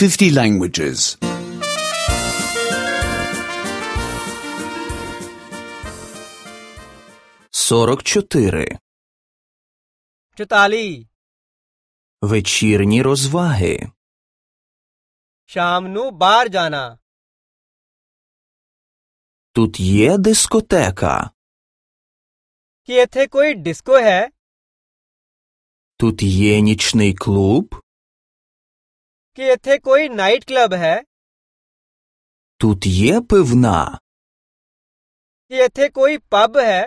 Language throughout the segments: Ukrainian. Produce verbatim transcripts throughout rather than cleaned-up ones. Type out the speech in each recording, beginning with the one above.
fifty languages. сорок чотири. चौताली Вечірні розваги. शाम नू बाहर जाना Тут є дискотека. कि इत्थे कोई डिस्को है Тут є нічний клуб. कि इत्थे कोई नाइट क्लब है Тут є пивна. कि इत्थे कोई पब है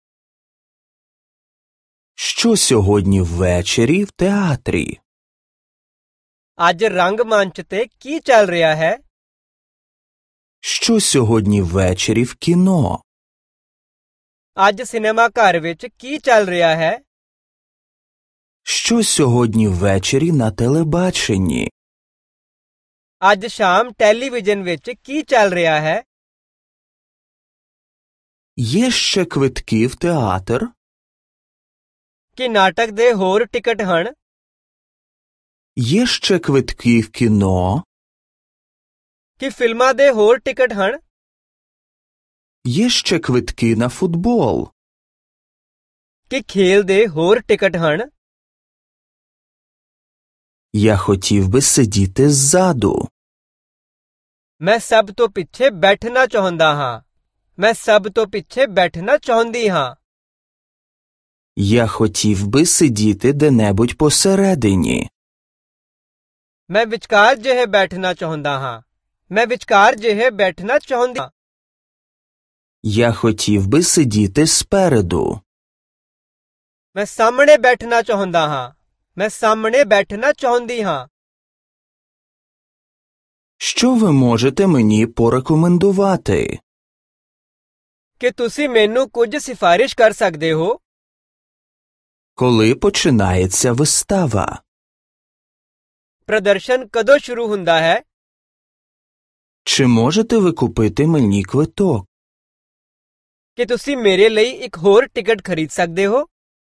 Що сьогодні ввечері в театрі? अज रंगमंच ते की चल रहा है Що сьогодні ввечері в кіно? अज सिनेमा घर विच की चल रहा है Що сьогодні ввечері на телебаченні? अज शाम टेलीविजन विच की चल रहा है Є ще квитки в театр? कि नाटक दे होर टिकट हन Є ще квитки в кіно? कि फिल्मां दे होर टिकट हन Є ще квитки на футбол? कि खेल दे होर टिकट हन Я хотів би сидіти ззаду. मैं सब तो पिछे बैठना चाहुंदा हां मैं सब तो पिछे बैठना चाहुंदी हां Я хотів би сидіти де-небудь посередині. मैं विचकार जिहे बैठना चाहुंदा हां मैं विचकार जिहे बैठना चाहुंदी हां Я хотів би сидіти спереду. मैं सामने बैठना चाहुंदा हां मैं सामने बैठना चाहुंदी हां Що ви можете мені порекомендувати? कि तुसी मैनू कुछ सिफारिश कर सकदे हो Коли починається вистава? प्रदर्शन कदों शुरू हुंदा है Чи можете ви купити мені квиток? कि तुसी मेरे ਲਈ एक होर टिकट खरीद सकदे हो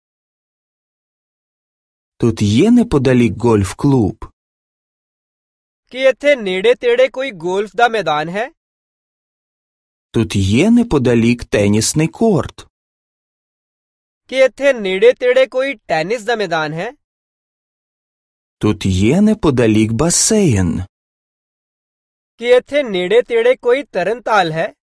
Тут є неподалік гольф-клуб? कि इत्थे नेड़े तेड़े कोई गोल्फ दा मैदान है Тут є неподалік тенісний корт? कि इत्थे नेड़े तेड़े कोई टेनिस दा मैदान है Тут є неподалік басейн? कि इत्थे नेड़े तेड़े कोई तरनताल है